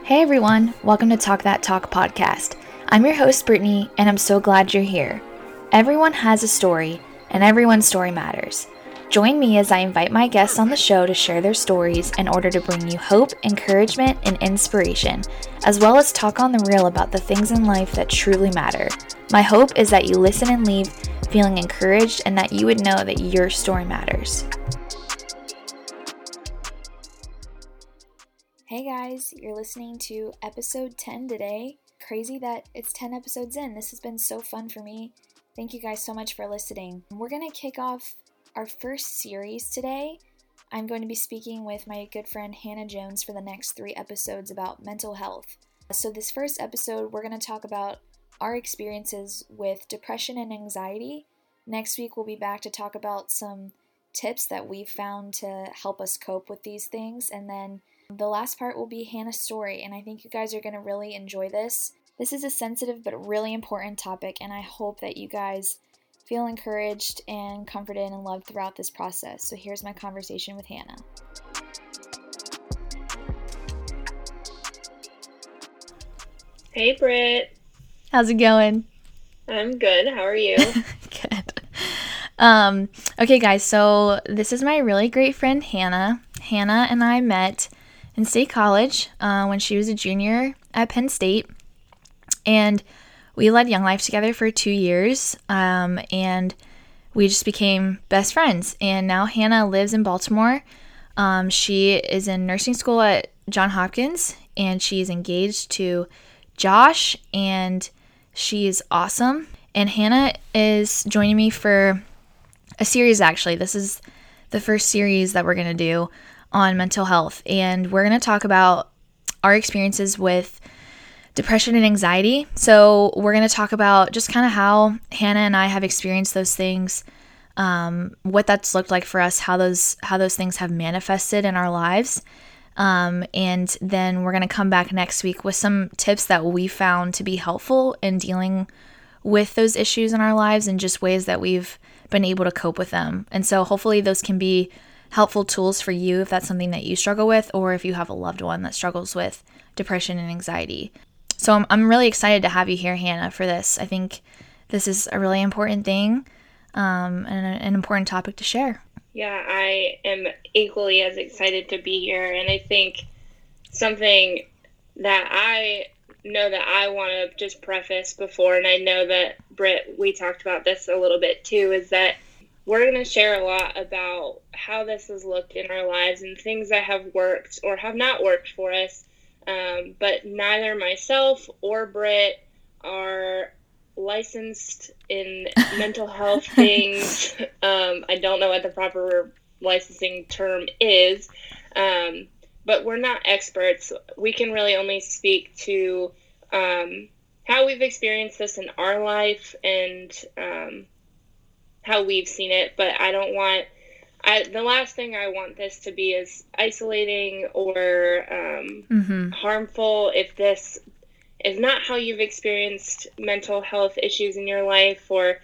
Hey everyone, welcome to Talk That Talk podcast. I'm your host, Brittany, and I'm so glad you're here. Everyone has a story, and everyone's story matters. Join me as I invite my guests on the show to share their stories in order to bring you hope, encouragement, and inspiration, as well as talk on the real about the things in life that truly matter. My hope is that you listen and leave feeling encouraged and that you would know that your story matters. Hey guys, you're listening to episode 10 today. Crazy that it's 10 episodes in. This has been so fun for me. Thank you guys so much for listening. We're going to kick off our first series today. I'm going to be speaking with my good friend Hannah Jones for the next 3 episodes about mental health. So this first episode, we're going to talk about our experiences with depression and anxiety. Next week, we'll be back to talk about some tips that we've found to help us cope with these things. And then the last part will be Hannah's story, and I think you guys are going to really enjoy this. This is a sensitive but really important topic, and I hope that you guys feel encouraged and comforted and loved throughout this process. So here's my conversation with Hannah. Hey, Britt. How's it going? I'm good. How are you? Good. Okay, guys, so this is my really great friend, Hannah. Hannah and I met in State College when she was a junior at Penn State, and we led Young Life together for 2 years, and we just became best friends. And now Hannah lives in Baltimore. She is in nursing school at Johns Hopkins, and she is engaged to Josh, and she is awesome. And Hannah is joining me for a series, actually. This is the first series that we're going to do on mental health, and we're going to talk about our experiences with depression and anxiety. So we're going to talk about just kind of how Hannah and I have experienced those things, what that's looked like for us, how those things have manifested in our lives, and then we're going to come back next week with some tips that we found to be helpful in dealing with those issues in our lives and just ways that we've been able to cope with them. And so hopefully those can be helpful tools for you if that's something that you struggle with, or if you have a loved one that struggles with depression and anxiety. So I'm really excited to have you here, Hannah, for this. I think this is a really important thing, and an important topic to share. Yeah, I am equally as excited to be here, and I think something that I know that I want to just preface before, and I know that, Britt, we talked about this a little bit too, is that we're going to share a lot about how this has looked in our lives and things that have worked or have not worked for us. But neither myself or Britt are licensed in mental health things. I don't know what the proper licensing term is, but we're not experts. We can really only speak to how we've experienced this in our life and how we've seen it, but the last thing I want this to be is isolating or harmful. If this is not how you've experienced mental health issues in your life, or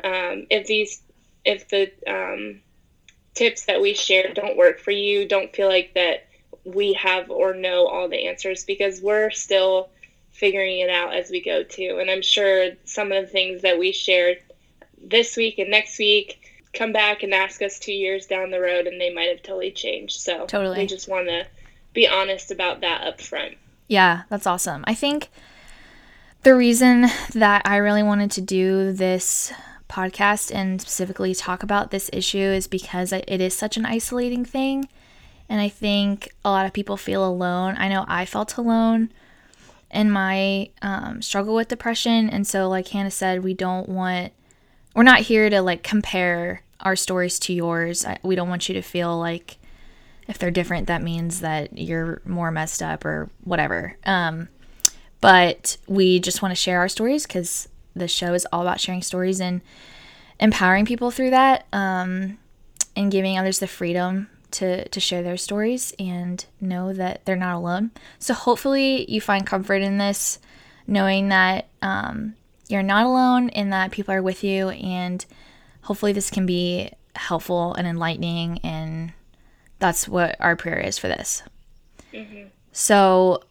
if the tips that we share don't work for you, don't feel like that we have or know all the answers, because we're still figuring it out as we go too. And I'm sure some of the things that we shared this week and next week come back and ask us 2 years down the road, and they might have totally changed. So Totally. We just want to be honest about that up front. Yeah, that's awesome. I think the reason that I really wanted to do this podcast and specifically talk about this issue is because it is such an isolating thing, and I think a lot of people feel alone. I know I felt alone in my struggle with depression, and so like Hannah said, we're not here to like compare our stories to yours. We don't want you to feel like if they're different, that means that you're more messed up or whatever. But we just want to share our stories because the show is all about sharing stories and empowering people through that, and giving others the freedom to share their stories and know that they're not alone. So hopefully you find comfort in this, knowing that you're not alone and that people are with you, and hopefully this can be helpful and enlightening, and that's what our prayer is for this. Mm-hmm. So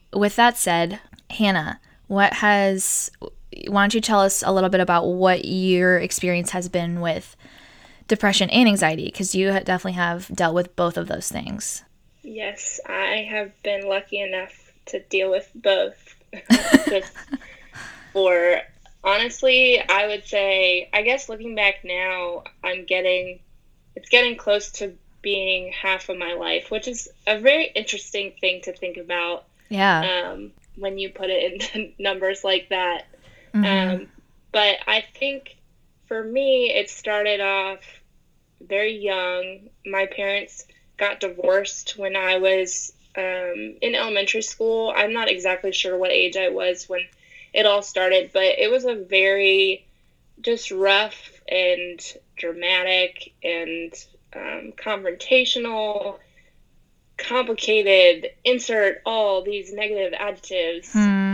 with that said, Hannah, why don't you tell us a little bit about what your experience has been with depression and anxiety? Because you definitely have dealt with both of those things. Yes, I have been lucky enough to deal with both. Just for honestly, I would say, I guess looking back now, it's getting close to being half of my life, which is a very interesting thing to think about. Yeah. When you put it into numbers like that. Mm-hmm. But I think for me, it started off very young. My parents got divorced when I was in elementary school. I'm not exactly sure what age I was when it all started, but it was a very just rough and dramatic and confrontational, complicated, insert all these negative adjectives.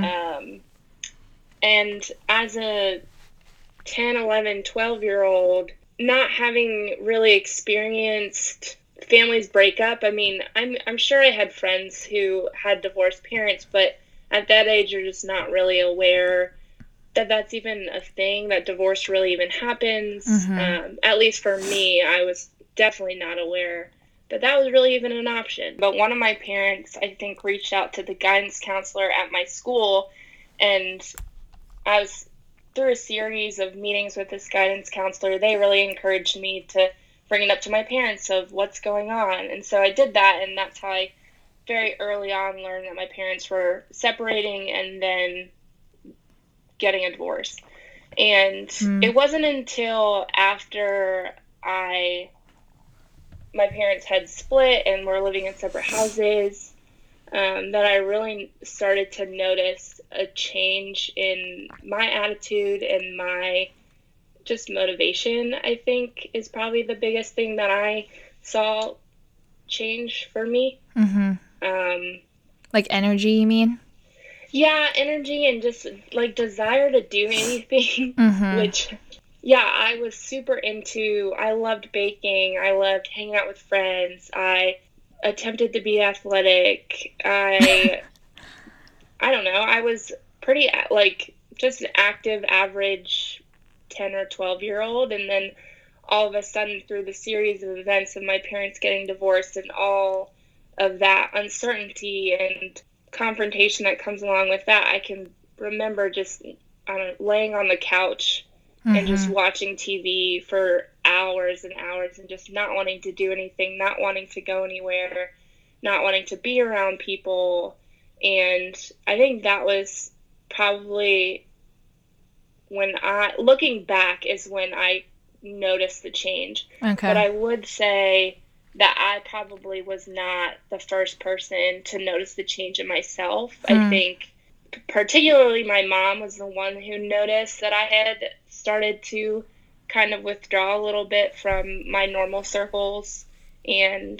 And as a 10, 11, 12-year-old, not having really experienced families break up, I mean, I'm sure I had friends who had divorced parents, but at that age, you're just not really aware that that's even a thing, that divorce really even happens. At least for me, I was definitely not aware that that was really even an option. But one of my parents, I think, reached out to the guidance counselor at my school, and I was through a series of meetings with this guidance counselor. They really encouraged me to bring it up to my parents of what's going on. And so I did that, and that's how I very early on learned that my parents were separating and then getting a divorce. And it wasn't until after my parents had split and were living in separate houses that I really started to notice a change in my attitude and my just motivation, I think, is probably the biggest thing that I saw change for me. Like energy, you mean? Yeah, energy and just like desire to do anything, which, yeah, I was super into. I loved baking. I loved hanging out with friends. I attempted to be athletic. I don't know. I was pretty like just an active, average 10 or 12-year-old. And then all of a sudden, through the series of events of my parents getting divorced and all of that uncertainty and confrontation that comes along with that, I can remember just laying on the couch and just watching TV for hours and hours and just not wanting to do anything, not wanting to go anywhere, not wanting to be around people. And I think that was probably looking back, is when I noticed the change. Okay. But I would say that I probably was not the first person to notice the change in myself. I think particularly my mom was the one who noticed that I had started to kind of withdraw a little bit from my normal circles. And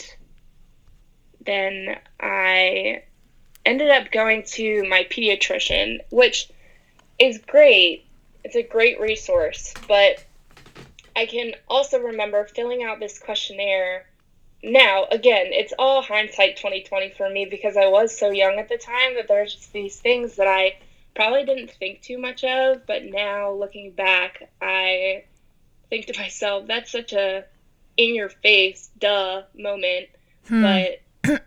then I ended up going to my pediatrician, which is great. It's a great resource, but I can also remember filling out this questionnaire. Now, again, it's all hindsight 2020 for me because I was so young at the time that there's just these things that I probably didn't think too much of, but now looking back, I think to myself, that's such a in-your-face, duh moment, but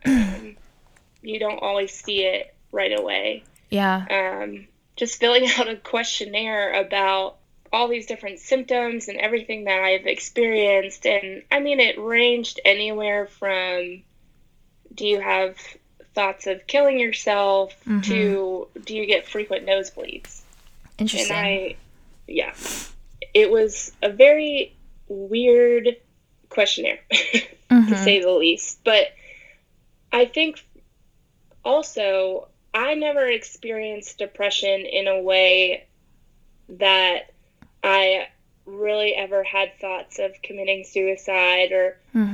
you don't always see it right away. Yeah. Just filling out a questionnaire about all these different symptoms and everything that I've experienced. And I mean, it ranged anywhere from, do you have thoughts of killing yourself to, do you get frequent nosebleeds? Interesting. And it was a very weird questionnaire, to say the least. But I think also, I never experienced depression in a way that I really ever had thoughts of committing suicide or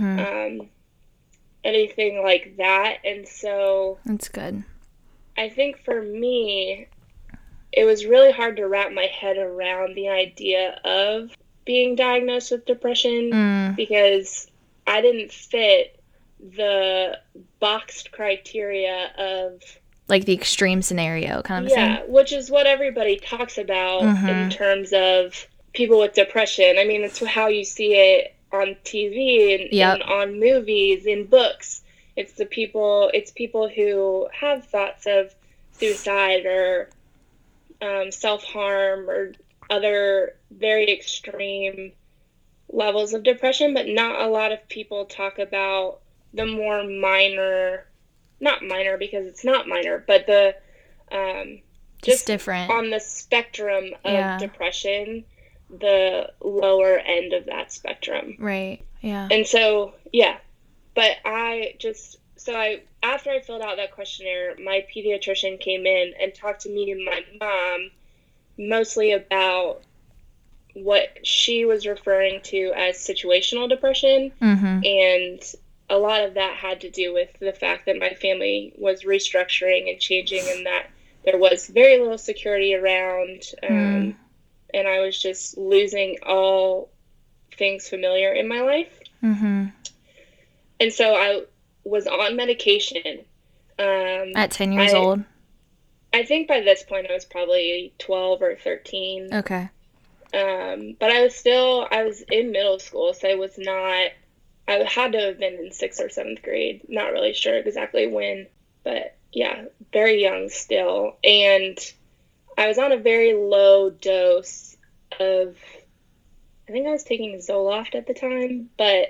anything like that. And so That's good. I think for me, it was really hard to wrap my head around the idea of being diagnosed with depression because I didn't fit the boxed criteria of like the extreme scenario kind of a Yeah, thing. which is what everybody talks about in terms of people with depression. I mean, it's how you see it on TV and Yep. on movies, in books. It's people who have thoughts of suicide or self-harm or other very extreme levels of depression, but not a lot of people talk about the more minor, not minor because it's not minor, but the Just just different. on the spectrum of Yeah. depression, the lower end of that spectrum. Right. Yeah. And so, yeah, but after I filled out that questionnaire, my pediatrician came in and talked to me and my mom mostly about what she was referring to as situational depression. And a lot of that had to do with the fact that my family was restructuring and changing, and that there was very little security around. And I was just losing all things familiar in my life. And so I was on medication. At 10 years old? I think by this point I was probably 12 or 13. Okay. But I was in middle school, so I had to have been in 6th or 7th grade. Not really sure exactly when, but yeah, very young still. And I was on a very low dose of, I think I was taking Zoloft at the time, but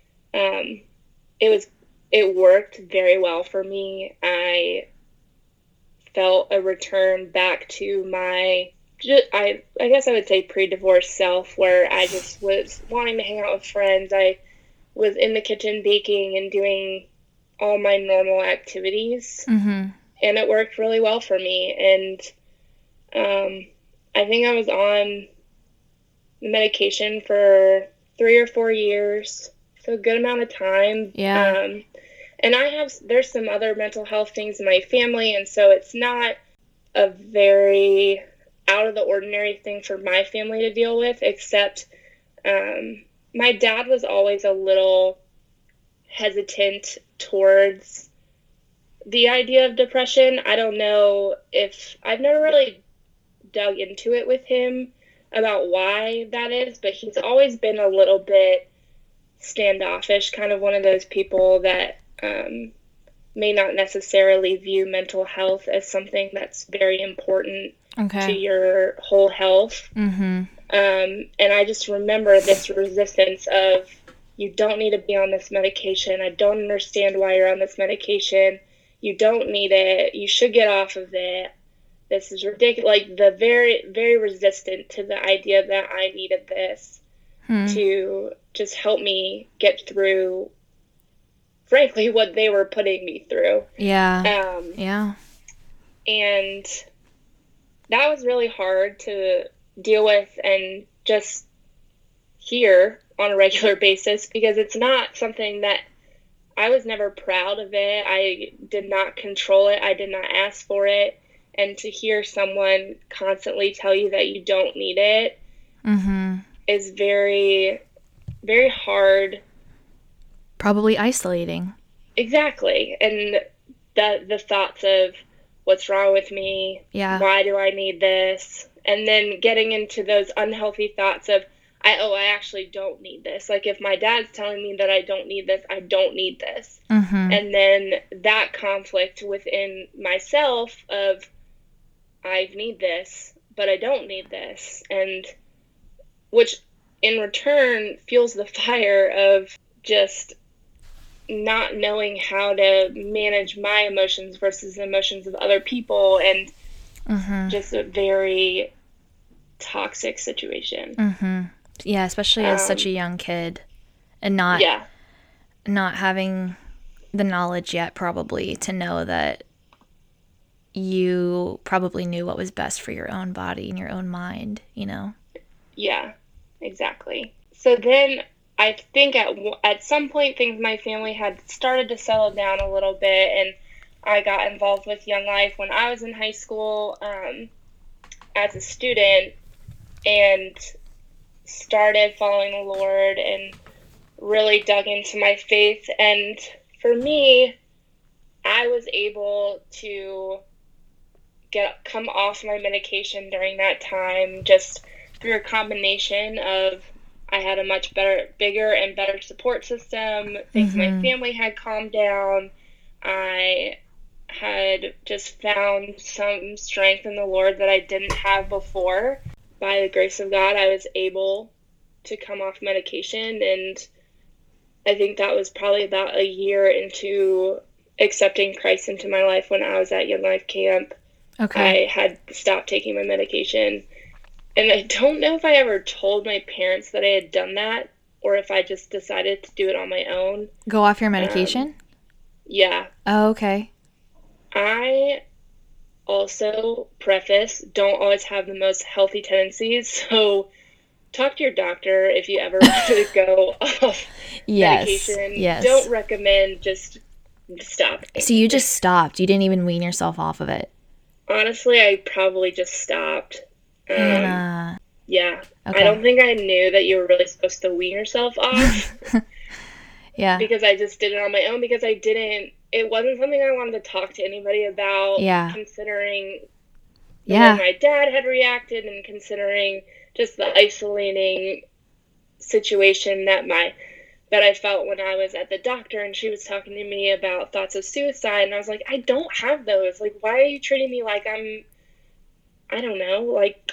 it worked very well for me. I felt a return back to my, I guess I would say pre-divorce self, where I just was wanting to hang out with friends. I was in the kitchen baking and doing all my normal activities, and it worked really well for me. And I think I was on medication for 3 or 4 years, so a good amount of time. Yeah. And there's some other mental health things in my family, and so it's not a very out of the ordinary thing for my family to deal with, except my dad was always a little hesitant towards the idea of depression. I don't know if I've never really dug into it with him about why that is, but he's always been a little bit standoffish, kind of one of those people that may not necessarily view mental health as something that's very important to your whole health. And I just remember this resistance of, you don't need to be on this medication. I don't understand why you're on this medication. You don't need it. You should get off of it. This is ridiculous. Like, the very, very resistant to the idea that I needed this to just help me get through, frankly, what they were putting me through. Yeah. And that was really hard to deal with and just hear on a regular basis, because it's not something that I was never proud of it. I did not control it. I did not ask for it. And to hear someone constantly tell you that you don't need it is very, very hard. Probably isolating. Exactly. And the thoughts of, what's wrong with me? Yeah. Why do I need this? And then getting into those unhealthy thoughts of, I actually don't need this. Like, if my dad's telling me that I don't need this, I don't need this. And then that conflict within myself of, I need this, but I don't need this. And which in return fuels the fire of just not knowing how to manage my emotions versus the emotions of other people, and just a very toxic situation. Yeah, especially as such a young kid, and not having the knowledge yet, probably, to know that you probably knew what was best for your own body and your own mind, you know? Yeah, exactly. So then I think at some point my family had started to settle down a little bit, and I got involved with Young Life when I was in high school as a student, and started following the Lord and really dug into my faith. And for me, I was able to come off my medication during that time just through a combination of I had a much bigger and better support system. Things my family had calmed down. I had just found some strength in the Lord that I didn't have before. By the grace of God, I was able to come off medication, and I think that was probably about a year into accepting Christ into my life when I was at Young Life Camp. Okay. I had stopped taking my medication. And I don't know if I ever told my parents that I had done that or if I just decided to do it on my own. Go off your medication? Yeah. Oh, okay. I also, preface, don't always have the most healthy tendencies. So talk to your doctor if you ever want to go off medication. Yes. Don't recommend just stop. So you just stopped. You didn't even wean yourself off of it. Honestly, I probably just stopped. Hannah. Yeah. Okay. I don't think I knew that you were really supposed to wean yourself off. Yeah. Because I just did it on my own because it wasn't something I wanted to talk to anybody about. Yeah. Considering the way my dad had reacted and considering just the isolating situation that I felt when I was at the doctor and she was talking to me about thoughts of suicide, and I was like, I don't have those. Like, why are you treating me like I don't know, like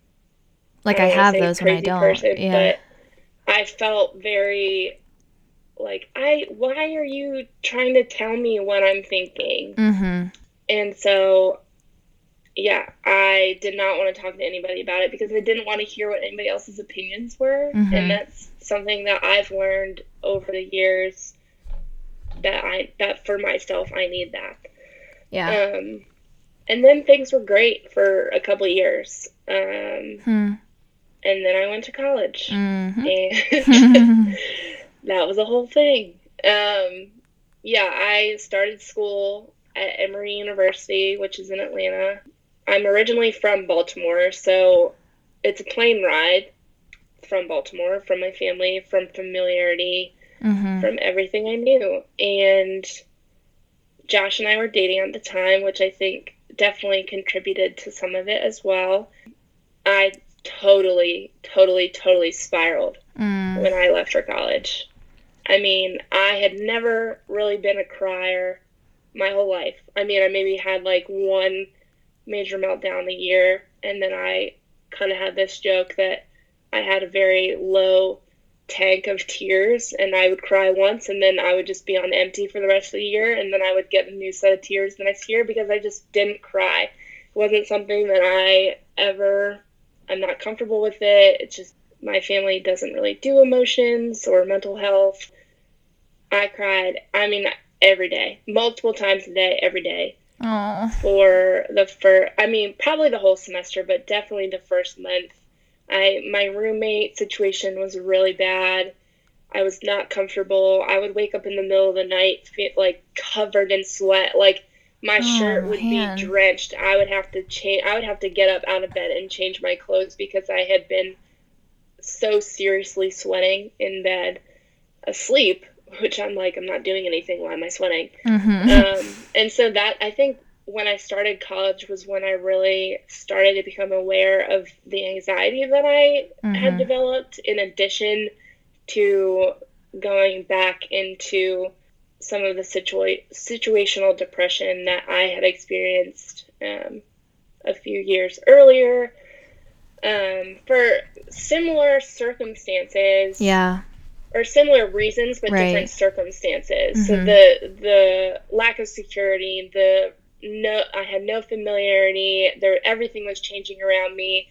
I have those when I don't. Person, yeah. But I felt very like, why are you trying to tell me what I'm thinking? Mm-hmm. And so, yeah, I did not want to talk to anybody about it because I didn't want to hear what anybody else's opinions were. Mm-hmm. And that's something that I've learned over the years that for myself, I need that. Yeah. And then things were great for a couple of years. And then I went to college. And that was a whole thing. Yeah, I started school at Emory University, which is in Atlanta. I'm originally from Baltimore, so it's a plane ride from Baltimore, from my family, from familiarity, from everything I knew. And Josh and I were dating at the time, which I think definitely contributed to some of it as well. I totally spiraled when I left for college. I mean, I had never really been a crier my whole life. I mean, I maybe had like one major meltdown a year, and then I kind of had this joke that I had a very low tank of tears, and I would cry once, and then I would just be on empty for the rest of the year, and then I would get a new set of tears the next year because I just didn't cry. It wasn't something that I'm not comfortable with it. It's just my family doesn't really do emotions or mental health. I cried, I mean, every day, multiple times a day, every day. Aww. For probably the whole semester, but definitely the first month. My roommate situation was really bad. I was not comfortable. I would wake up in the middle of the night, like covered in sweat. Like my shirt would be drenched. I would have to get up out of bed and change my clothes because I had been so seriously sweating in bed, asleep. Which I'm like, I'm not doing anything. Why am I sweating? And so that, I think when I started college was when I really started to become aware of the anxiety that I had developed, in addition to going back into some of the situational depression that I had experienced a few years earlier for similar circumstances. Yeah. Or similar reasons, but different circumstances. So the lack of security, I had no familiarity. Everything was changing around me.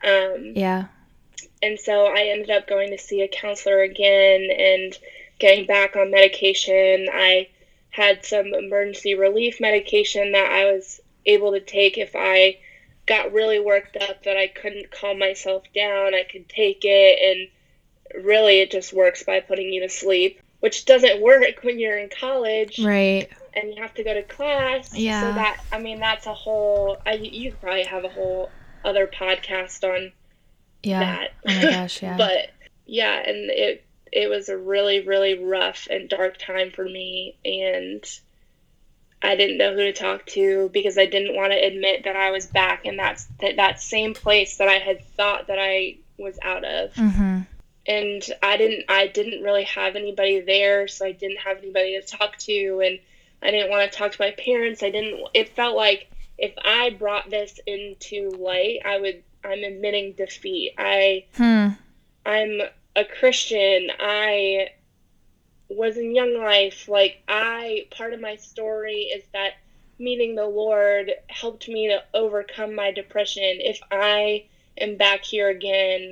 And so I ended up going to see a counselor again and getting back on medication. I had some emergency relief medication that I was able to take if I got really worked up, that I couldn't calm myself down. I could take it, and really it just works by putting you to sleep, which doesn't work when you're in college, right? And you have to go to class. Yeah. So that's a whole, you could probably have a whole other podcast on that. Oh my gosh, yeah. But yeah, and it was a really, really rough and dark time for me, and I didn't know who to talk to because I didn't want to admit that I was back in that same place that I had thought that I was out of. Mm-hmm. And I didn't really have anybody there, so I didn't have anybody to talk to, and I didn't want to talk to my parents. It felt like if I brought this into light, I'm admitting defeat. I'm a Christian. I was in Young Life. Like, part of my story is that meeting the Lord helped me to overcome my depression. If I am back here again,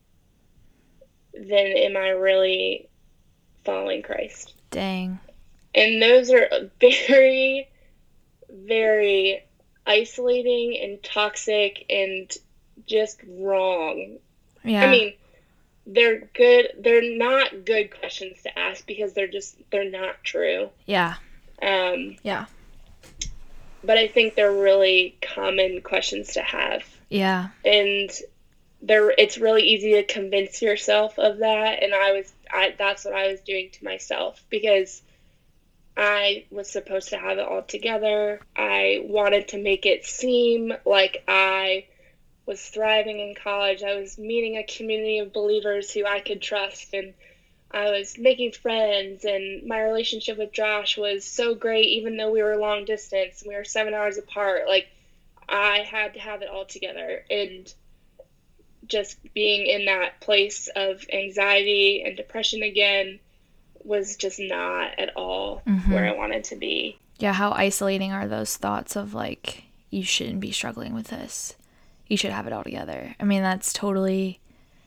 then am I really following Christ? Dang. And those are very, very isolating and toxic and just wrong. Yeah. I mean, they're not good questions to ask because they're not true. Yeah. Yeah. But I think they're really common questions to have. Yeah. And it's really easy to convince yourself of that, and that's what I was doing to myself because I was supposed to have it all together. I wanted to make it seem like I was thriving in college. I was meeting a community of believers who I could trust, and I was making friends, and my relationship with Josh was so great even though we were long distance and we were 7 hours apart. Like, I had to have it all together, and just being in that place of anxiety and depression again was just not at all where I wanted to be. Yeah, how isolating are those thoughts of, like, you shouldn't be struggling with this. You should have it all together. I mean, that's totally,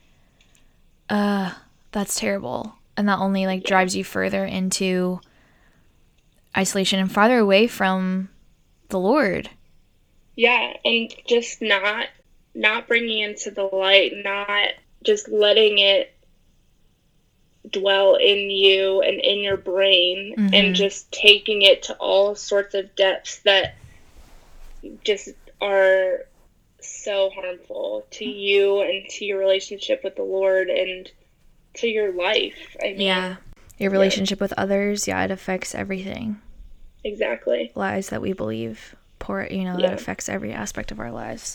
that's terrible. And that only, like, drives you further into isolation and farther away from the Lord. Yeah, and just not bringing into the light, not just letting it dwell in you and in your brain, and just taking it to all sorts of depths that just are so harmful to you and to your relationship with the Lord and to your life. I mean, your relationship with others, it affects everything. Exactly. Lies that we believe, that affects every aspect of our lives.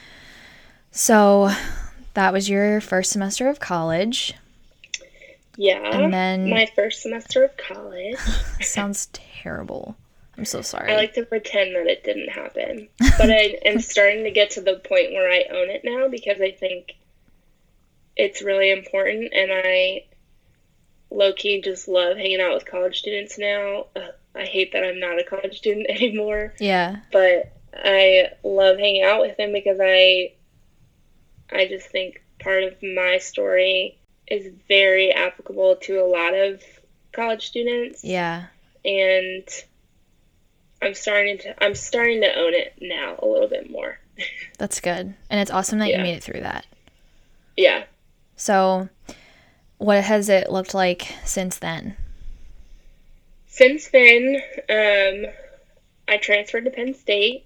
So that was your first semester of college. Yeah, and then my first semester of college. Sounds terrible. I'm so sorry. I like to pretend that it didn't happen. But I am starting to get to the point where I own it now because I think it's really important, and I low-key just love hanging out with college students now. I hate that I'm not a college student anymore. Yeah. But I love hanging out with them because I just think part of my story is very applicable to a lot of college students. Yeah. And I'm starting to own it now a little bit more. That's good. And it's awesome that you made it through that. Yeah. So what has it looked like since then? Since then, I transferred to Penn State,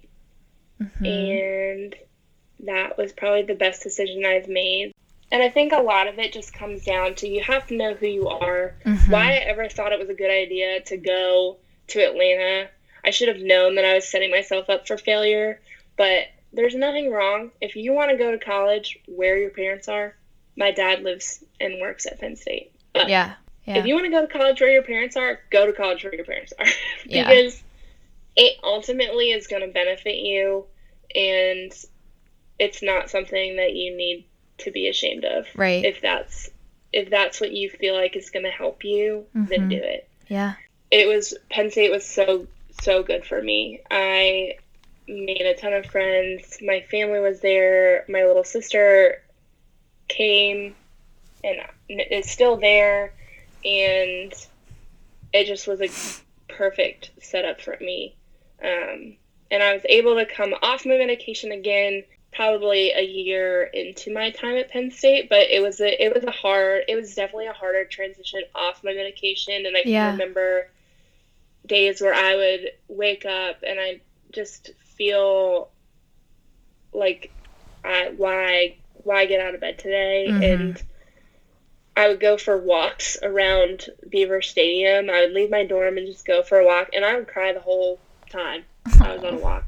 and that was probably the best decision I've made. And I think a lot of it just comes down to you have to know who you are. Why I ever thought it was a good idea to go to Atlanta, I should have known that I was setting myself up for failure. But there's nothing wrong. If you want to go to college where your parents are, my dad lives and works at Penn State. But if you want to go to college where your parents are, go to college where your parents are. Because it ultimately is going to benefit you, and it's not something that you need to be ashamed of. Right. If that's what you feel like is going to help you, then do it. Yeah. Penn State was so good for me. I made a ton of friends. My family was there. My little sister came and is still there, and it just was a perfect setup for me. And I was able to come off my medication again probably a year into my time at Penn State, but it was definitely a harder transition off my medication. And I can remember days where I would wake up and I just feel like, why get out of bed today? And I would go for walks around Beaver Stadium. I would leave my dorm and just go for a walk, and I would cry the whole time I was on a walk.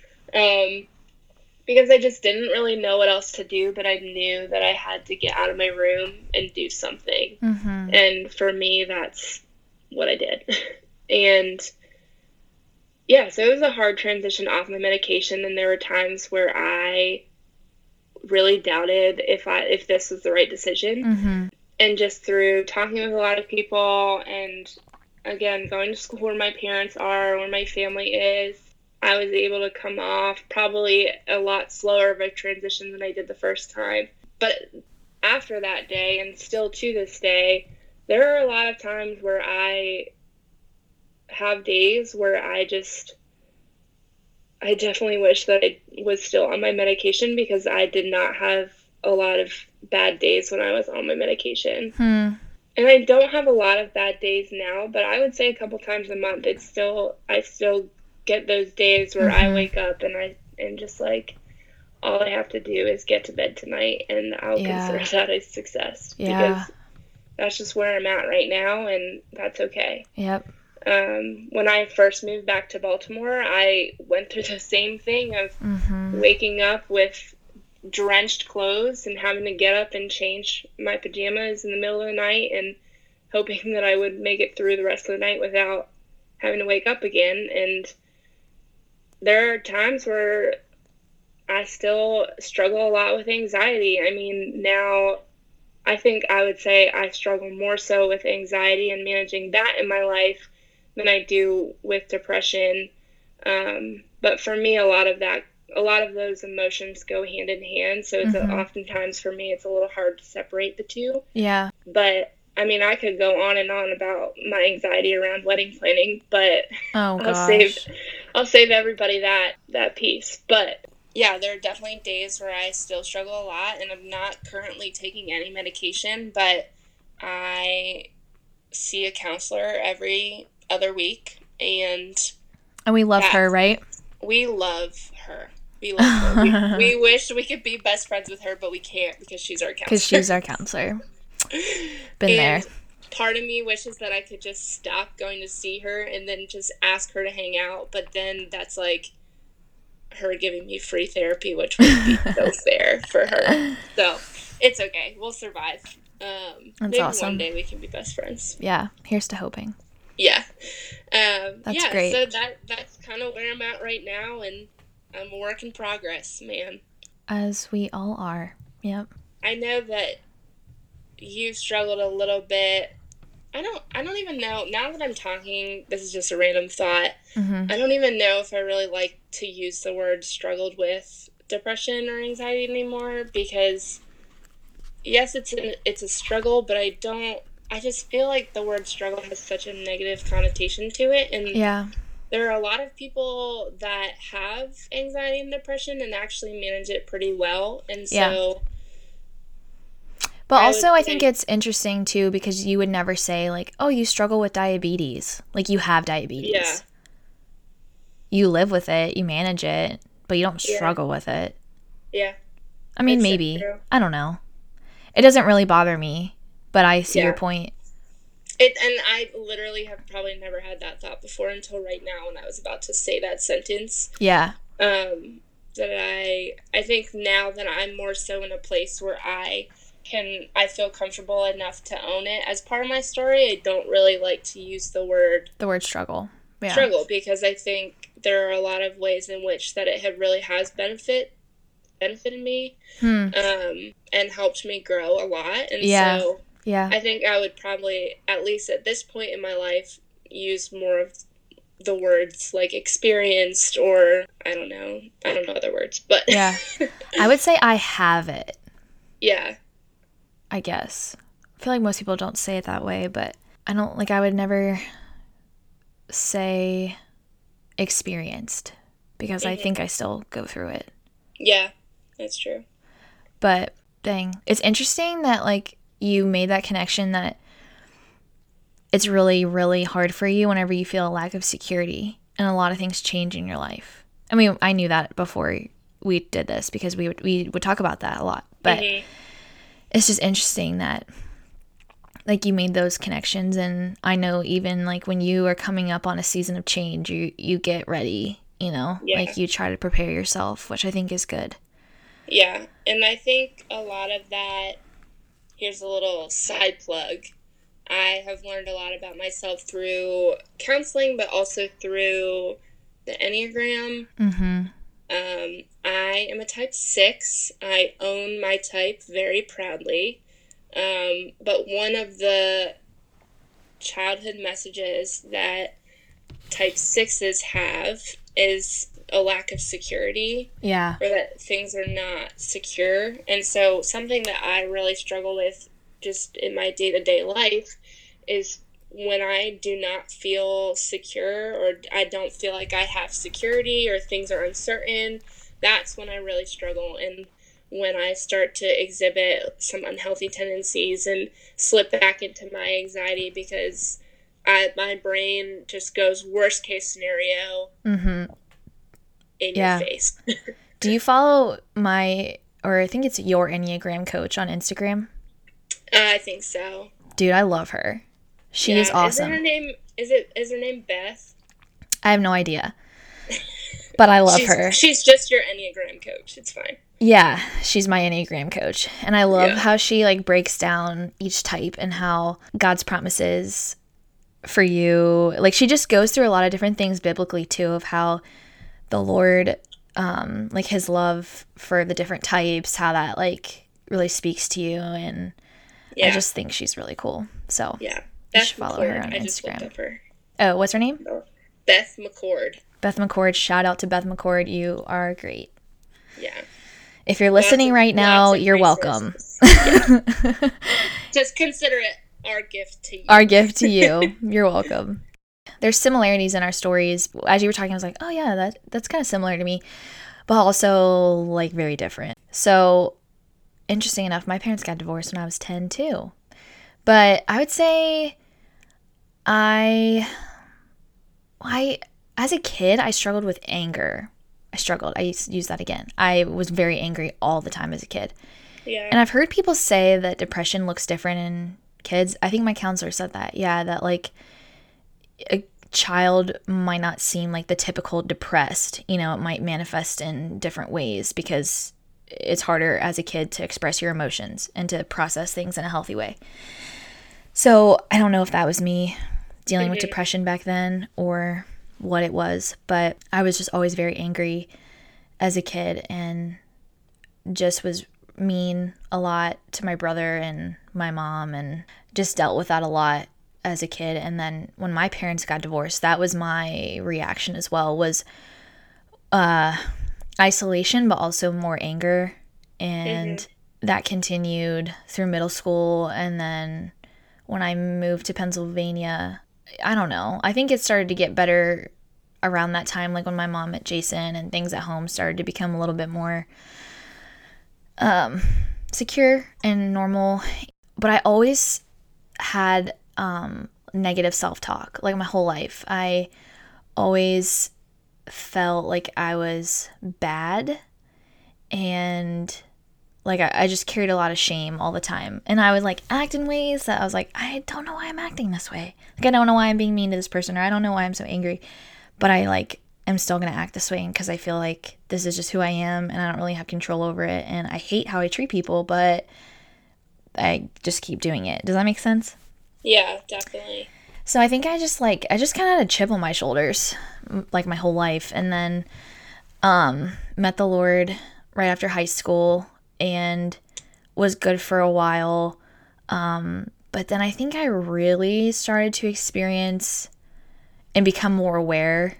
Because I just didn't really know what else to do, but I knew that I had to get out of my room and do something. Mm-hmm. And for me, that's what I did. And yeah, so it was a hard transition off my medication, and there were times where I really doubted if this was the right decision. Mm-hmm. And just through talking with a lot of people and, again, going to school where my parents are, where my family is, I was able to come off probably a lot slower of a transition than I did the first time. But after that day, and still to this day, there are a lot of times where I have days where I definitely wish that I was still on my medication, because I did not have a lot of bad days when I was on my medication. And I don't have a lot of bad days now, but I would say a couple times a month, I still get those days where I wake up and just like, all I have to do is get to bed tonight, and I'll consider that a success. Yeah. Because that's just where I'm at right now, and that's okay. Yep. When I first moved back to Baltimore, I went through the same thing of waking up with drenched clothes and having to get up and change my pajamas in the middle of the night and hoping that I would make it through the rest of the night without having to wake up again. And there are times where I still struggle a lot with anxiety. I mean, now I think I would say I struggle more so with anxiety and managing that in my life than I do with depression. But for me, a lot of those emotions go hand in hand. So it's oftentimes for me, it's a little hard to separate the two. Yeah. But I mean, I could go on and on about my anxiety around wedding planning, but I'll save everybody that piece. But yeah, there are definitely days where I still struggle a lot, and I'm not currently taking any medication, but I see a counselor every other week, and we love her, right? We love her. We love her. We wish we could be best friends with her, but we can't because she's our counselor. Been there. Part of me wishes that I could just stop going to see her and then just ask her to hang out, but then that's like her giving me free therapy, which would be so fair for her. So it's okay. We'll survive. Maybe awesome. One day we can be best friends. Yeah. Here's to hoping. Yeah. That's great. So that's kind of where I'm at right now, and I'm a work in progress, man. As we all are. Yep. I know that you struggled a little bit. I don't even know, now that I'm talking, this is just a random thought. I don't even know if I really like to use the word struggled with depression or anxiety anymore, because yes, it's a struggle, but I just feel like the word struggle has such a negative connotation to it. And there are a lot of people that have anxiety and depression and actually manage it pretty well. And so but also, I think it's interesting, too, because you would never say, like, oh, you struggle with diabetes. Like, you have diabetes. Yeah. You live with it. You manage it. But you don't struggle with it. Yeah. I mean, maybe. So I don't know. It doesn't really bother me. But I see your point. And I literally have probably never had that thought before until right now when I was about to say that sentence. Yeah. That I think now that I'm more so in a place where I feel comfortable enough to own it as part of my story. I don't really like to use the word struggle. Yeah. Struggle, because I think there are a lot of ways in which that it really has benefited me, and helped me grow a lot. And so I think I would probably, at least at this point in my life, use more of the words like experienced, or I don't know other words, but yeah, I would say I have it. Yeah. I guess. I feel like most people don't say it that way, but I would never say experienced, because I think I still go through it. Yeah, that's true. But dang, it's interesting that like you made that connection, that it's really, really hard for you whenever you feel a lack of security and a lot of things change in your life. I mean, I knew that before we did this, because we would talk about that a lot, but it's just interesting that like you made those connections, and I know even like when you are coming up on a season of change, you get ready, Yeah. like you try to prepare yourself, which I think is good. Yeah. And I think a lot of that, here's a little side plug. I have learned a lot about myself through counseling, but also through the Enneagram. I am a type 6. I own my type very proudly. But one of the childhood messages that type 6s have is a lack of security. Yeah. Or that things are not secure. And so something that I really struggle with just in my day-to-day life is when I do not feel secure, or I don't feel like I have security, or things are uncertain, that's when I really struggle. And when I start to exhibit some unhealthy tendencies and slip back into my anxiety, because my brain just goes worst case scenario in your face. Do you follow or I think it's your Enneagram coach on Instagram? I think so. Dude, I love her. She is awesome. Is her name Beth? I have no idea. But I love her. She's just your Enneagram coach. It's fine. Yeah, she's my Enneagram coach. And I love how she like breaks down each type and how God's promises for you. Like she just goes through a lot of different things biblically too, of how the Lord, like his love for the different types, how that like really speaks to you. And I just think she's really cool. So yeah, you should follow her on Instagram. Just looked up her. Oh, what's her name? Beth McCord. Beth McCord. Shout out to Beth McCord. You are great. Yeah. If you're listening right now, you're welcome. Yeah. Just consider it our gift to you. Our gift to you. You're welcome. There's similarities in our stories. As you were talking, I was like, oh yeah, that's kind of similar to me, but also like very different. So interesting enough, my parents got divorced when I was 10 too. But I would say I as a kid, I struggled with anger. I use that again. I was very angry all the time as a kid. Yeah. And I've heard people say that depression looks different in kids. I think my counselor said that. Yeah, that like a child might not seem like the typical depressed. It might manifest in different ways because it's harder as a kid to express your emotions and to process things in a healthy way. So I don't know if that was me dealing with depression back then or what it was, but I was just always very angry as a kid and just was mean a lot to my brother and my mom and just dealt with that a lot as a kid. And then when my parents got divorced, that was my reaction as well, was isolation, but also more anger. And that continued through middle school. And then when I moved to Pennsylvania, I don't know, I think it started to get better around that time, like when my mom met Jason and things at home started to become a little bit more secure and normal. But I always had negative self-talk, like my whole life. I always felt like I was bad, and like I just carried a lot of shame all the time. And I would like act in ways that I was like, I don't know why I'm acting this way. Like I don't know why I'm being mean to this person, or I don't know why I'm so angry. But I like am still going to act this way because I feel like this is just who I am and I don't really have control over it. And I hate how I treat people, but I just keep doing it. Does that make sense? Yeah, definitely. So I think I just kind of had a chip on my shoulders like my whole life. And then met the Lord right after high school and was good for a while. But then I think I really started to experience and become more aware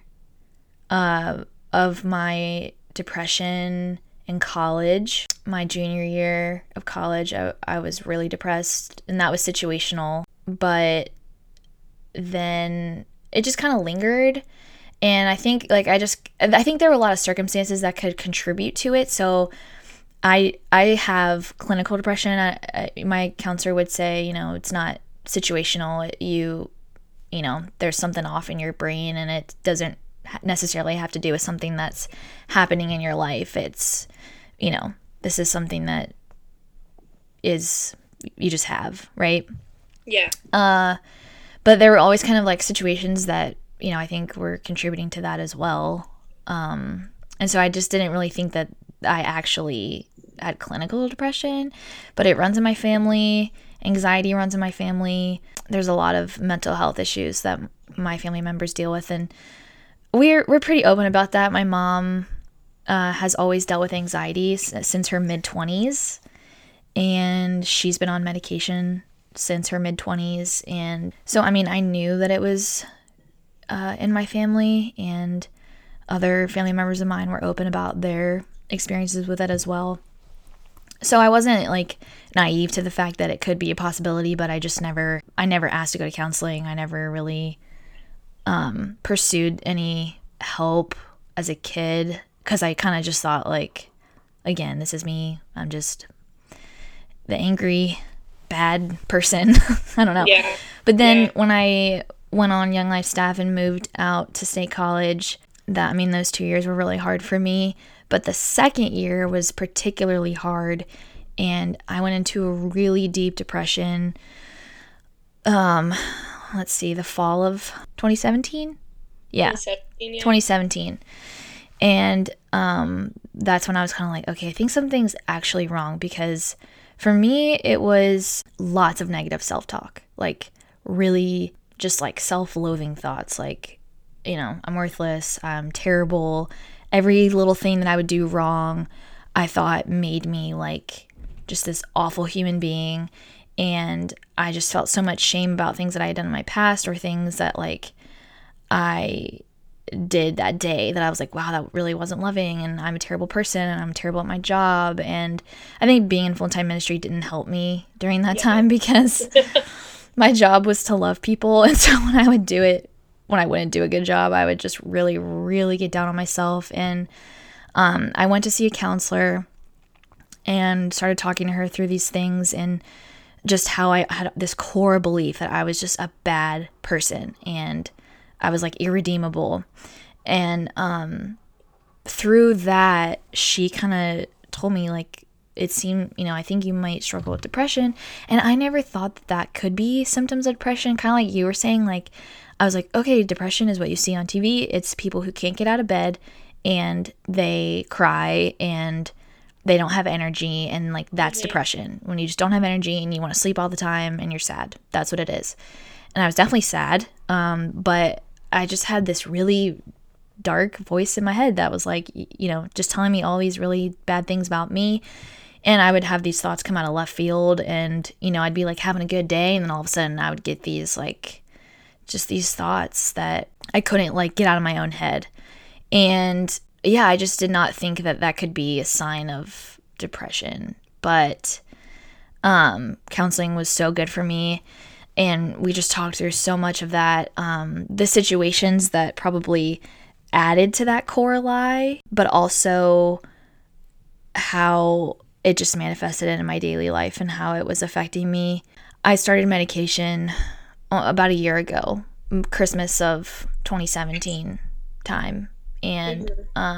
of my depression in college. My junior year of college, I was really depressed, and that was situational. But then it just kind of lingered, and I think I think there were a lot of circumstances that could contribute to it. So I have clinical depression. My counselor would say, it's not situational. There's something off in your brain, and it doesn't necessarily have to do with something that's happening in your life. It's, this is something that is, you just have, right? Yeah. But there were always kind of like situations that, I think were contributing to that as well. And so I just didn't really think that I actually had clinical depression, but it runs in my family. Anxiety runs in my family. There's a lot of mental health issues that my family members deal with, and we're pretty open about that. My mom has always dealt with anxiety since her mid-20s, and she's been on medication since her mid-20s. And so, I mean, I knew that it was in my family, and other family members of mine were open about their experiences with it as well. So I wasn't like naive to the fact that it could be a possibility, but I never asked to go to counseling. I never really pursued any help as a kid, because I kind of just thought, like, again, this is me. I'm just the angry, bad person. I don't know. Yeah. But then when I went on Young Life staff and moved out to State College, those 2 years were really hard for me. But the second year was particularly hard, and I went into a really deep depression. Let's see, the fall of 2017? Yeah, 2017. And that's when I was kind of like, okay, I think something's actually wrong, because for me, it was lots of negative self-talk, like really just like self-loathing thoughts, like, I'm worthless, I'm terrible. Every little thing that I would do wrong, I thought made me like just this awful human being. And I just felt so much shame about things that I had done in my past, or things that like I did that day, that I was like, wow, that really wasn't loving, and I'm a terrible person, and I'm terrible at my job. And I think being in full-time ministry didn't help me during that time, because my job was to love people. And so when I wouldn't do a good job, I would just really, really get down on myself. And I went to see a counselor and started talking to her through these things, and just how I had this core belief that I was just a bad person, and I was like irredeemable. And through that, she kind of told me, like, it seemed, I think you might struggle with depression. And I never thought that could be symptoms of depression. Kind of like you were saying, like, I was like, okay, depression is what you see on TV. It's people who can't get out of bed, and they cry, and they don't have energy, and like that's depression. When you just don't have energy and you want to sleep all the time and you're sad. That's what it is. And I was definitely sad, but I just had this really dark voice in my head that was like, just telling me all these really bad things about me. And I would have these thoughts come out of left field, and I'd be like having a good day, and then all of a sudden I would get these like just these thoughts that I couldn't like get out of my own head. And yeah, I just did not think that could be a sign of depression. But counseling was so good for me, and we just talked through so much of that, the situations that probably added to that core lie, but also how it just manifested in my daily life and how it was affecting me. I started medication about a year ago, Christmas of 2017 time. And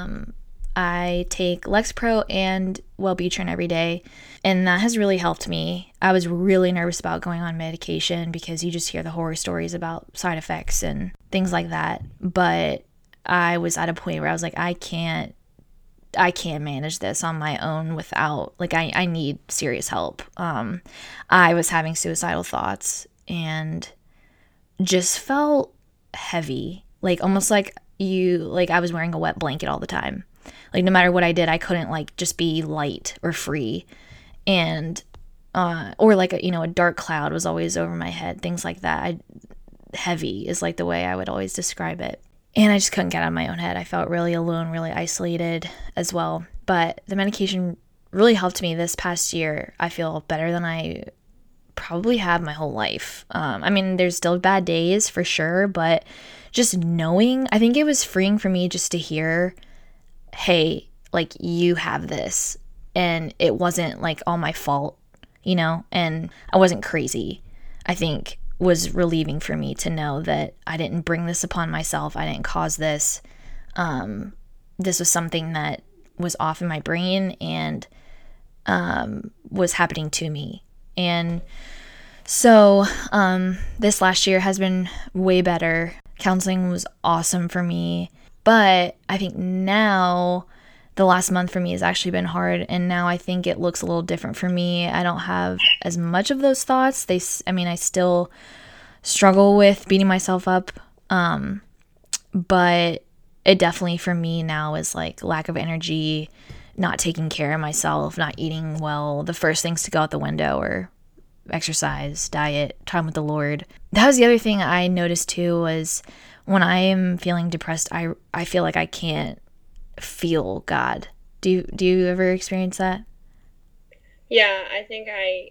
I take Lexapro and Wellbutrin every day, and that has really helped me. I was really nervous about going on medication, because you just hear the horror stories about side effects and things like that. But I was at a point where I was like, I can't manage this on my own without, like, I need serious help. I was having suicidal thoughts and just felt heavy, like almost like I was wearing a wet blanket all the time. Like no matter what I did, I couldn't like just be light or free. And or like a dark cloud was always over my head, things like that. Heavy is like the way I would always describe it. And I just couldn't get out of my own head. I felt really alone, really isolated as well. But the medication really helped me this past year. I feel better than I probably have my whole life. There's still bad days for sure, but just knowing, I think it was freeing for me just to hear, hey, like, you have this, and it wasn't like all my fault, and I wasn't crazy. I think was relieving for me to know that I didn't bring this upon myself. I didn't cause this. This was something that was off in my brain and was happening to me. And So, this last year has been way better. Counseling was awesome for me. But I think now the last month for me has actually been hard. And now I think it looks a little different for me. I don't have as much of those thoughts. I still struggle with beating myself up. But it definitely for me now is like lack of energy, not taking care of myself, not eating well. The first things to go out the window are exercise, diet, time with the Lord. That was the other thing I noticed too, was when I am feeling depressed, I feel like I can't feel God. Do you ever experience that? Yeah, I think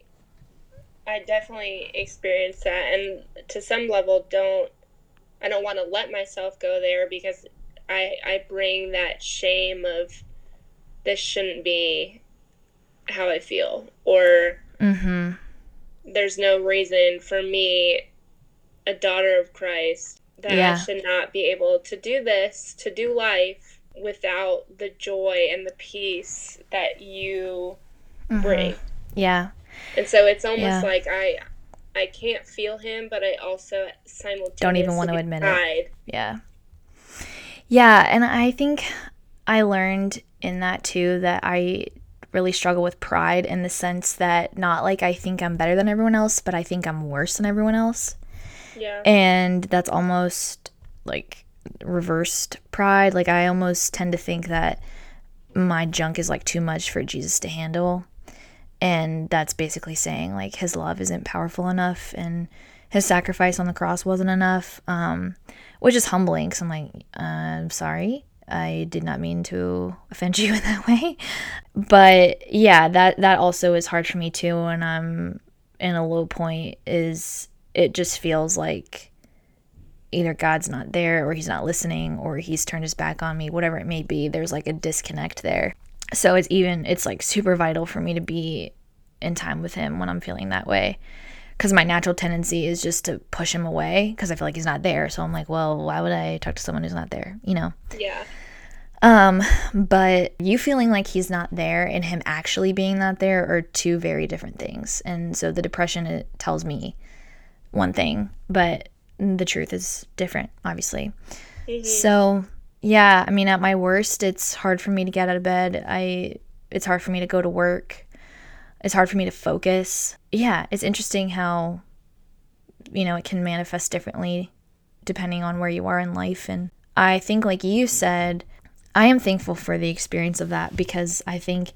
I definitely experienced that, and to some level I don't want to let myself go there because I bring that shame of this shouldn't be how I feel, or there's no reason for me, a daughter of Christ, that I should not be able to do this, to do life without the joy and the peace that you bring. Yeah. And so it's almost like I can't feel him, but I also simultaneously don't even want to admit it. Yeah. Yeah, and I think I learned in that too that I really struggle with pride, in the sense that not like I think I'm better than everyone else, but I think I'm worse than everyone else. Yeah. And that's almost like reversed pride. Like I almost tend to think that my junk is like too much for Jesus to handle. And that's basically saying like his love isn't powerful enough and his sacrifice on the cross wasn't enough, which is humbling because I'm like, I'm sorry. I did not mean to offend you in that way. But yeah, that also is hard for me too when I'm in a low point. Is it just feels like either God's not there or he's not listening or he's turned his back on me, whatever it may be. There's like a disconnect there. So it's like super vital for me to be in time with him when I'm feeling that way. Because my natural tendency is just to push him away because I feel like he's not there. So I'm like, well, why would I talk to someone who's not there? You know? Yeah. But you feeling like he's not there and him actually being not there are two very different things. And so the depression, it tells me one thing, but the truth is different, obviously. So yeah, I mean, at my worst, it's hard for me to get out of bed. It's hard for me to go to work. It's hard for me to focus. Yeah, it's interesting how, it can manifest differently depending on where you are in life. And I think, like you said, I am thankful for the experience of that because I think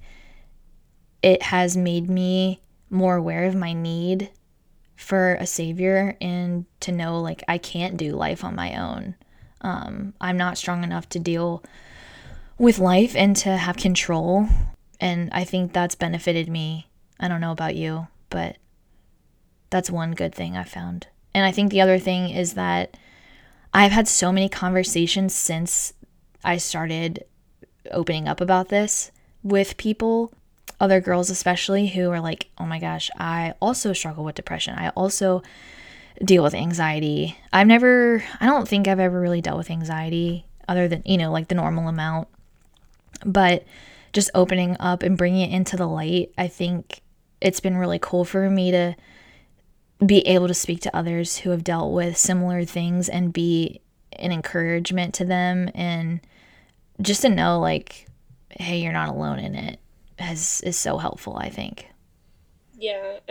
it has made me more aware of my need for a savior and to know, like, I can't do life on my own. I'm not strong enough to deal with life and to have control. And I think that's benefited me. I don't know about you, but that's one good thing I found. And I think the other thing is that I've had so many conversations since I started opening up about this with people, other girls especially, who are like, oh my gosh, I also struggle with depression. I also deal with anxiety. I don't think I've ever really dealt with anxiety other than, like the normal amount. But just opening up and bringing it into the light, I think it's been really cool for me to be able to speak to others who have dealt with similar things and be an encouragement to them, and just to know, like, hey, you're not alone in it is so helpful, I think. Yeah,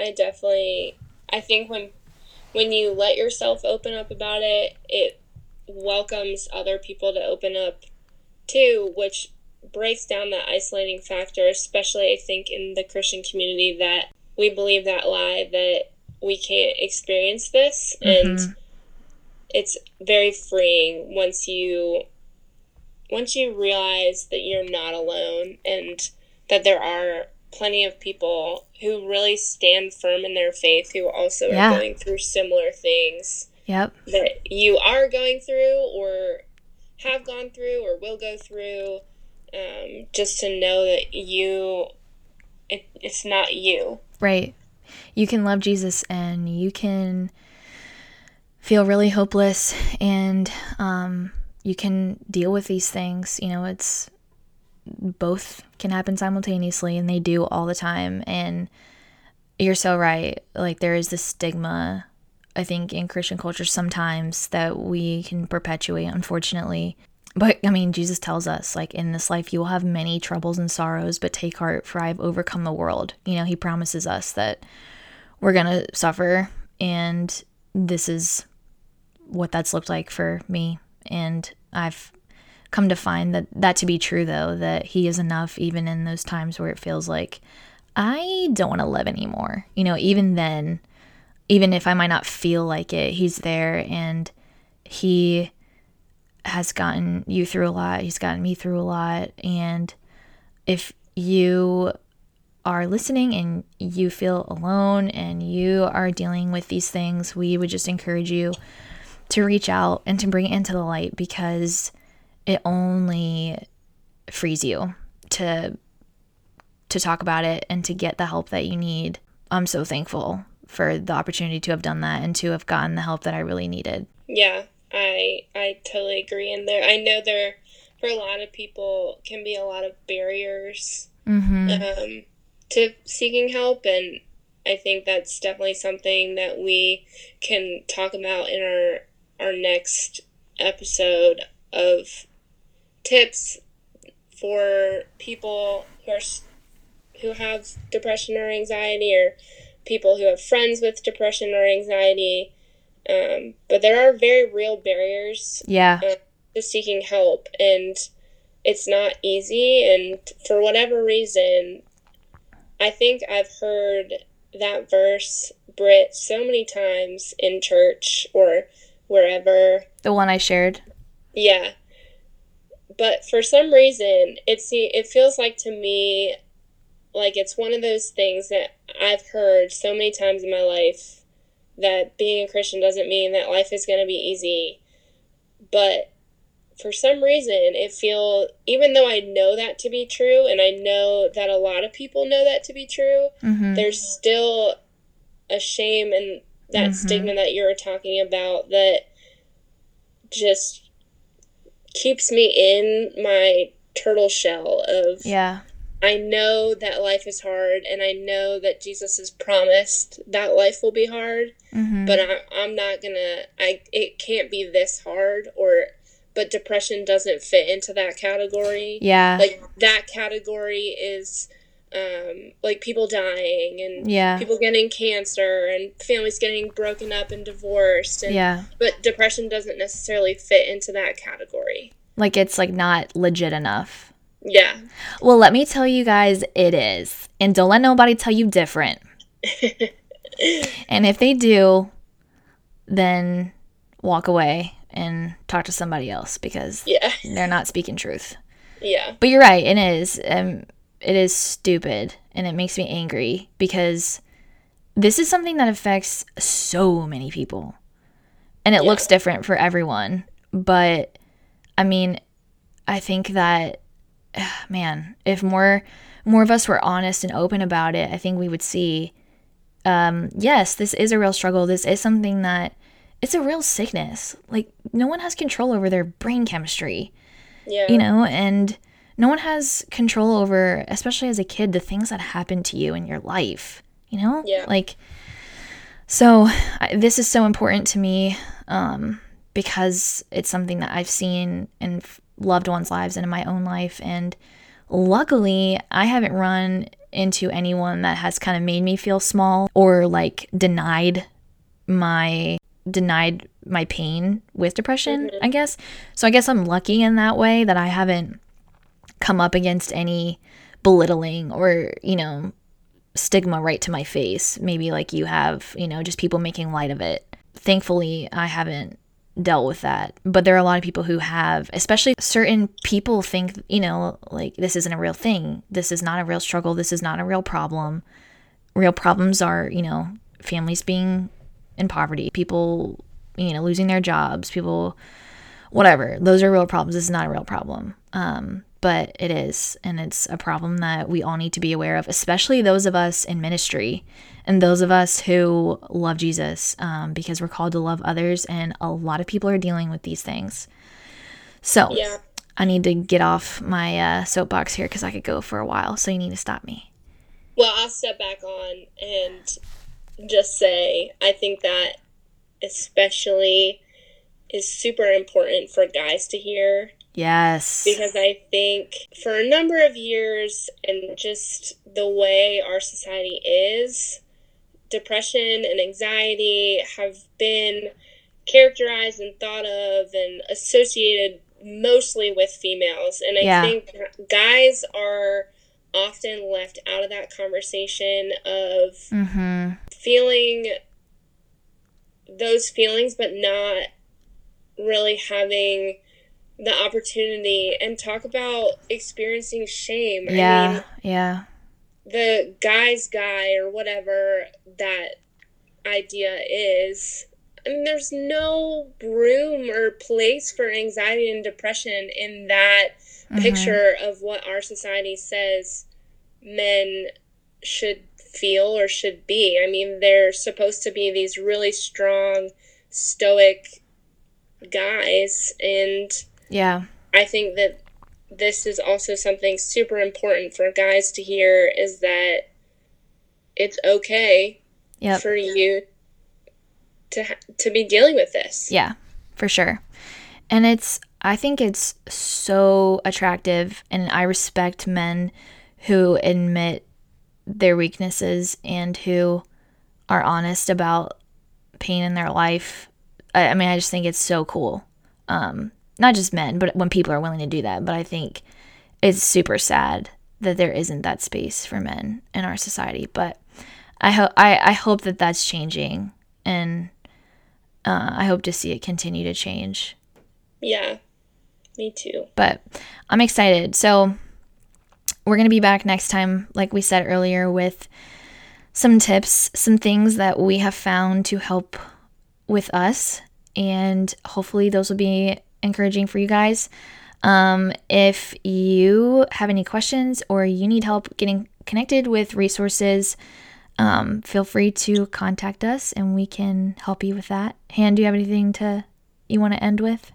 I think when you let yourself open up about it, it welcomes other people to open up too, which breaks down that isolating factor, especially I think in the Christian community, that we believe that lie that we can't experience this. And it's very freeing once you realize that you're not alone and that there are plenty of people who really stand firm in their faith who also are going through similar things that you are going through or have gone through or will go through, just to know that it's not you. Right. You can love Jesus and you can feel really hopeless, and you can deal with these things. It's both can happen simultaneously, and they do all the time. And You're so right. Like, there is this stigma, I think, in Christian culture sometimes that we can perpetuate, unfortunately. But, I mean, Jesus tells us, like, in this life you will have many troubles and sorrows, but take heart, for I have overcome the world. You know, he promises us that we're going to suffer, and this is what that's looked like for me. And I've come to find that to be true, though, that he is enough even in those times where it feels like I don't want to live anymore. You know, even then, even if I might not feel like it, he's there, and he has gotten you through a lot. He's gotten me through a lot. And if you are listening and you feel alone and you are dealing with these things, we would just encourage you to reach out and to bring it into the light, because it only frees you to talk about it and to get the help that you need. I'm so thankful for the opportunity to have done that and to have gotten the help that I really needed. Yeah, I totally agree. And I know there, for a lot of people, can be a lot of barriers to seeking help. And I think that's definitely something that we can talk about in our next episode of tips for people who have depression or anxiety, or people who have friends with depression or anxiety. But there are very real barriers to seeking help, and it's not easy. And for whatever reason, I think I've heard that verse, Britt, so many times in church or wherever. The one I shared? Yeah. But for some reason, it feels like to me like it's one of those things that I've heard so many times in my life, that being a Christian doesn't mean that life is going to be easy. But for some reason, even though I know that to be true, and I know that a lot of people know that to be true, there's still a shame and that stigma that you were talking about that just keeps me in my turtle shell of, I know that life is hard, and I know that Jesus has promised that life will be hard, but I'm not gonna, it can't be this hard, but depression doesn't fit into that category. Yeah. Like, that category is, like, people dying, and people getting cancer, and families getting broken up and divorced, but depression doesn't necessarily fit into that category. Like, it's, like, not legit enough. Yeah. Well, let me tell you guys, it is. And don't let nobody tell you different. And if they do, then walk away and talk to somebody else, because they're not speaking truth. Yeah. But you're right, it is. It is stupid, and it makes me angry, because this is something that affects so many people. And it looks different for everyone. But, I mean, I think that, man, if more of us were honest and open about it, I think we would see, yes, this is a real struggle. This is something that, it's a real sickness. Like, no one has control over their brain chemistry, you know, and no one has control over, especially as a kid, the things that happen to you in your life, you know? Like, so this is so important to me, because it's something that I've seen in loved ones' lives and in my own life. And luckily, I haven't run into anyone that has kind of made me feel small, or like denied my pain with depression, I guess. So I guess I'm lucky in that way, that I haven't come up against any belittling or, you know, stigma right to my face, maybe like you have, you know, just people making light of it. Thankfully, I haven't dealt with that, but there are a lot of people who have. Especially certain people think, you know, like, this isn't a real thing, this is not a real struggle, this is not a real problem. Real problems are, you know, families being in poverty, people, you know, losing their jobs, people, whatever, those are real problems. This is not a real problem, but it is, and it's a problem that we all need to be aware of, especially those of us in ministry and those of us who love Jesus, because we're called to love others, and a lot of people are dealing with these things. So I need to get off my soapbox here, because I could go for a while, so you need to stop me. Well, I'll step back on and just say I think that especially is super important for guys to hear. Yes. Because I think for a number of years and just the way our society is, depression and anxiety have been characterized and thought of and associated mostly with females. And I think guys are often left out of that conversation of feeling those feelings, but not really having the opportunity and talk about experiencing shame. Yeah. I mean, the guy's guy or whatever that idea is, I mean, there's no room or place for anxiety and depression in that picture of what our society says men should feel or should be. I mean, they're supposed to be these really strong, stoic guys, and I think that this is also something super important for guys to hear, is that it's okay for you to be dealing with this. Yeah, for sure. And I think it's so attractive, and I respect men who admit their weaknesses and who are honest about pain in their life. I mean, I just think it's so cool. Not just men, but when people are willing to do that. But I think it's super sad that there isn't that space for men in our society. But I hope that that's changing, and I hope to see it continue to change. Yeah, me too. But I'm excited. So we're going to be back next time, like we said earlier, with some tips, some things that we have found to help with us. And hopefully those will be encouraging for you guys. If you have any questions or you need help getting connected with resources, feel free to contact us and we can help you with that. Han, do you have anything you want to end with?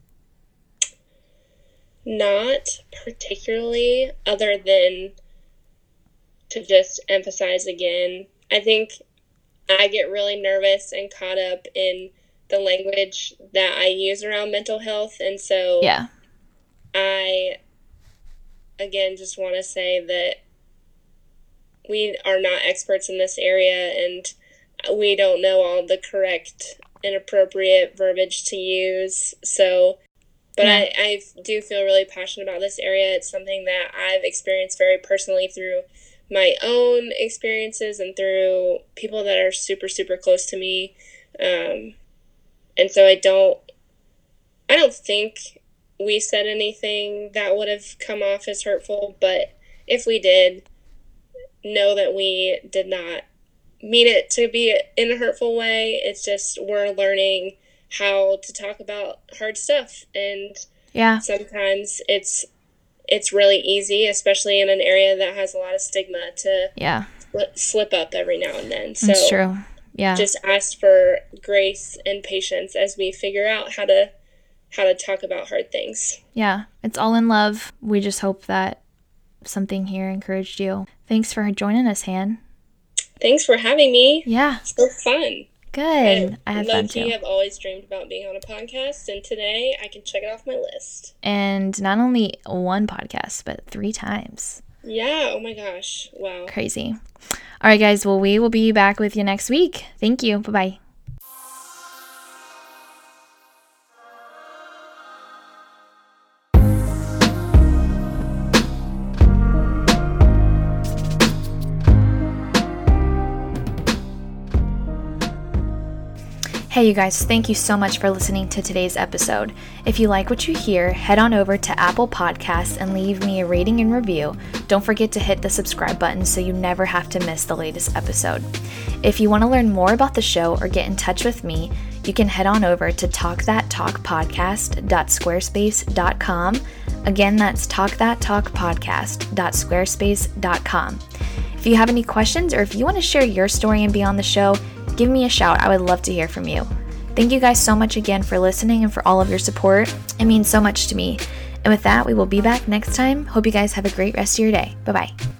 Not particularly, other than to just emphasize again. I think I get really nervous and caught up in the language that I use around mental health. And so I, again, just want to say that we are not experts in this area, and we don't know all the correct and appropriate verbiage to use. So, but I do feel really passionate about this area. It's something that I've experienced very personally through my own experiences and through people that are super, super close to me. And so I don't think we said anything that would have come off as hurtful, but if we did, know that we did not mean it to be in a hurtful way. It's just we're learning how to talk about hard stuff, and sometimes it's really easy, especially in an area that has a lot of stigma, to slip up every now and then. So that's true. Yeah. Just ask for grace and patience as we figure out how to talk about hard things. Yeah, it's all in love. We just hope that something here encouraged you. Thanks for joining us, Han. Thanks for having me. Yeah. It's so fun. Good. I had fun too. I've always dreamed about being on a podcast, and today I can check it off my list. And not only one podcast, but 3 times. Yeah. Oh my gosh. Wow. Crazy. All right, guys. Well, we will be back with you next week. Thank you. Bye-bye. Hey you guys, thank you so much for listening to today's episode. If you like what you hear, head on over to Apple Podcasts and leave me a rating and review. Don't forget to hit the subscribe button so you never have to miss the latest episode. If you want to learn more about the show or get in touch with me, you can head on over to talkthattalkpodcast.squarespace.com. Again, that's talkthattalkpodcast.squarespace.com. If you have any questions or if you want to share your story and be on the show, give me a shout. I would love to hear from you. Thank you guys so much again for listening and for all of your support. It means so much to me. And with that, we will be back next time. Hope you guys have a great rest of your day. Bye-bye.